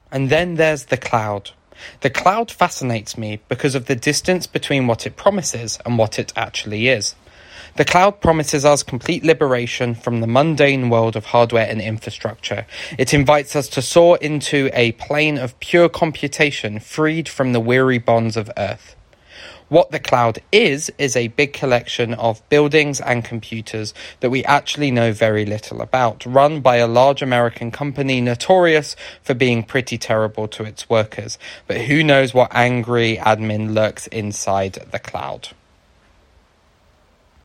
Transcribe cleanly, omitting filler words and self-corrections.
And then there's the cloud. The cloud fascinates me because of the distance between what it promises and what it actually is. The cloud promises us complete liberation from the mundane world of hardware and infrastructure. It invites us to soar into a plane of pure computation, freed from the weary bonds of Earth. What the cloud is a big collection of buildings and computers that we actually know very little about, run by a large American company notorious for being pretty terrible to its workers. But who knows what angry admin lurks inside the cloud.